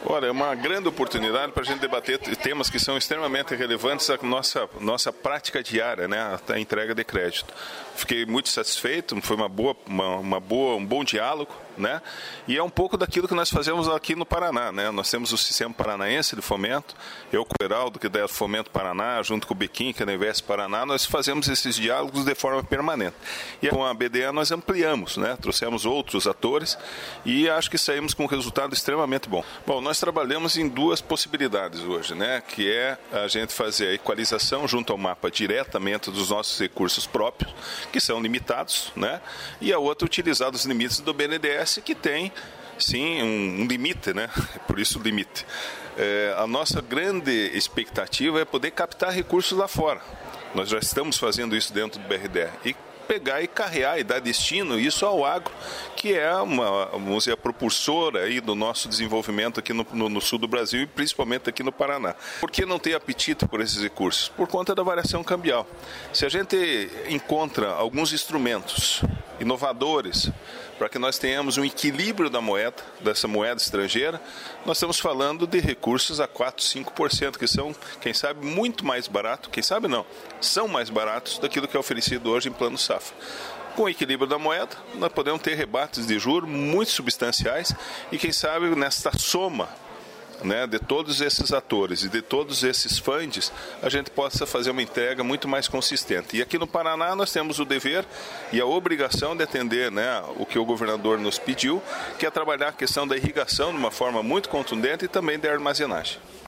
Olha, é uma grande oportunidade para a gente debater temas que são extremamente relevantes à nossa prática diária, né? A entrega de crédito. Fiquei muito satisfeito, foi um bom diálogo, né? E é um pouco daquilo que nós fazemos aqui no Paraná, né? Nós temos o Sistema Paranaense de Fomento, eu com o Heraldo, que é do Fomento Paraná, junto com o Bequim, que é da Invest Paraná, nós fazemos esses diálogos de forma permanente. E com a BDE nós ampliamos, né? Trouxemos outros atores e acho que saímos com um resultado extremamente bom. Bom, nós trabalhamos em duas possibilidades hoje, né? Que é a gente fazer a equalização junto ao mapa diretamente dos nossos recursos próprios, que são limitados, né? E a outra utilizar os limites do BNDES, que tem, sim, um limite, né? Por isso o limite. A nossa grande expectativa é poder captar recursos lá fora. Nós já estamos fazendo isso dentro do BRDE. E pegar e carrear e dar destino isso ao agro, que é vamos dizer, a propulsora aí do nosso desenvolvimento aqui no sul do Brasil e principalmente aqui no Paraná. Por que não ter apetite por esses recursos? Por conta da variação cambial. Se a gente encontra alguns instrumentos inovadores para que nós tenhamos um equilíbrio da moeda, dessa moeda estrangeira, nós estamos falando de recursos a 4%, 5%, que são, quem sabe, muito mais baratos, quem sabe não, são mais baratos daquilo que é oferecido hoje em plano safra. Com o equilíbrio da moeda, nós podemos ter rebates de juros muito substanciais e, quem sabe, nesta soma, né, de todos esses atores e de todos esses funds, a gente possa fazer uma entrega muito mais consistente. E aqui no Paraná nós temos o dever e a obrigação de atender, né, o que o governador nos pediu, que é trabalhar a questão da irrigação de uma forma muito contundente e também da armazenagem.